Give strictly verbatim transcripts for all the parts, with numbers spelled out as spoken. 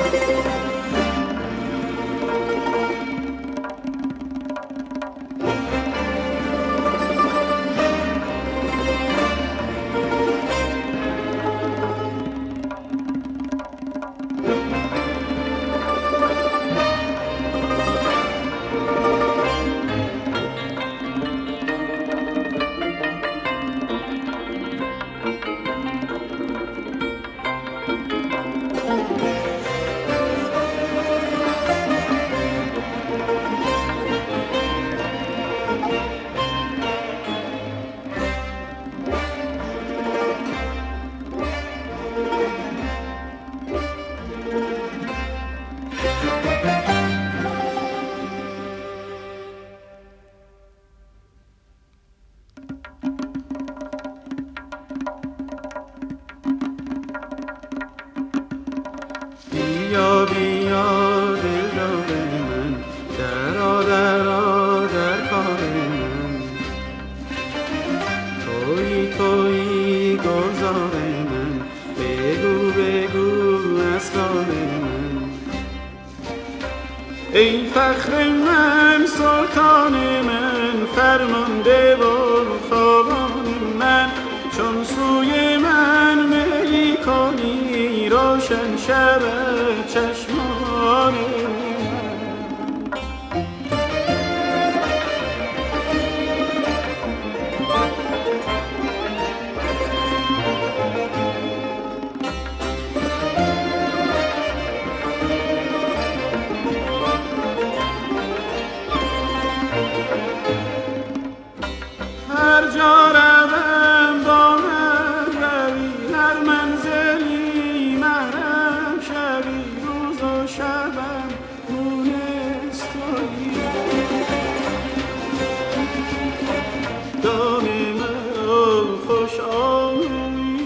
بیا بیا دلدار من، درآ درآ در کار من. تویی تویی گلزار من، بگو بگو اسرار من. ای فخر من سلطان من، فرمانده و خوابان من. چون سوی من میلی کنی، روشن شود چشمان من. هر جا روم با من روی، هر منزلی محرم شوی. روز و شبم مونس تویی، دام مرا خوش آیی.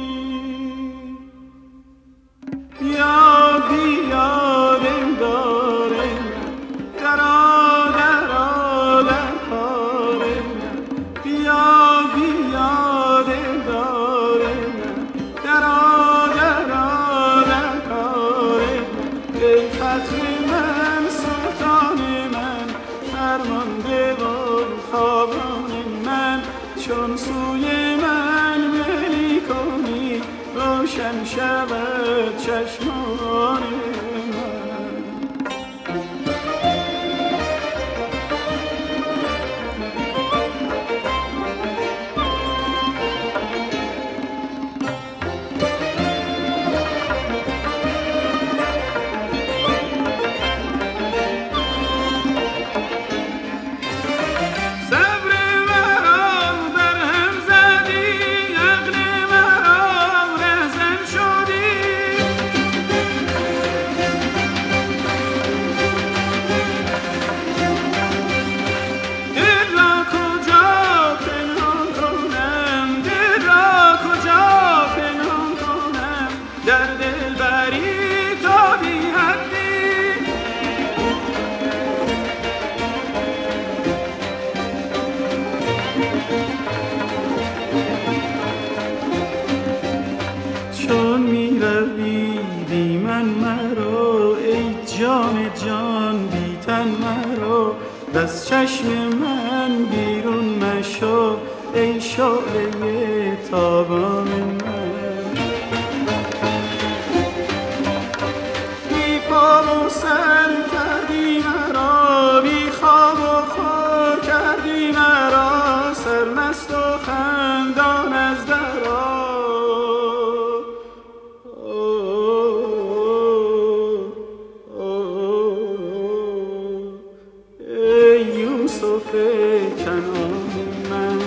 بیا بیا دلدار من، درآ درآ در کار من. بیا بیا دلدار من، درآ درآ در کار من. ای فخر من سلطان من، فرمانده و خوابان من. چون سوی من میلی کنی، روشن شود چشمان من. چون می روی بی من مرو، ای جان جان بی تن مرو. از چشم من بیرون مشو، ای شعله تابان من. بی پا و سر کردی مرا، بی خواب و خور کردی مرا. سرمست و خندان از درا، یوسف کنعان من.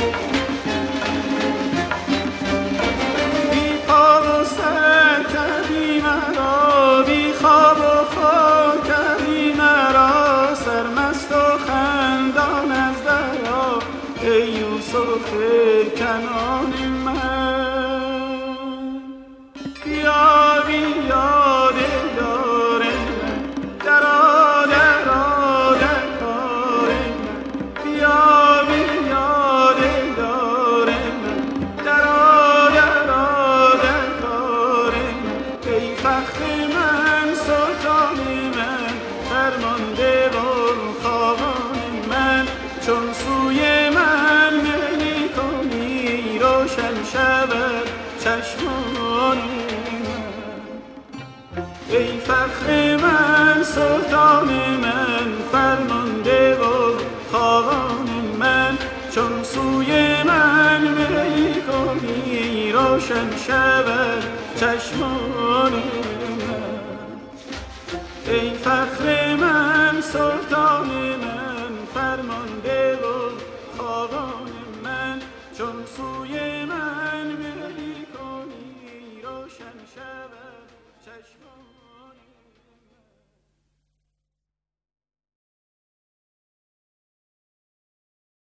بی پا و سر کردی مرا، بی خواب و خور کردی مرا. سرمست و خندان از درا، ای یوسف کنعان من. بیا بیا دلدار من، درآ درآ در کار من. بیا بیا دلدار من، درآ درآ در کار من. ای فخر من چشمان من. ای فخر من سلطان من فرمانده و خاقان من، چون سوی من می کنی روشن شود چشمان من. ای فخر من سلطان من فرمانده و خاقان من، چون سوی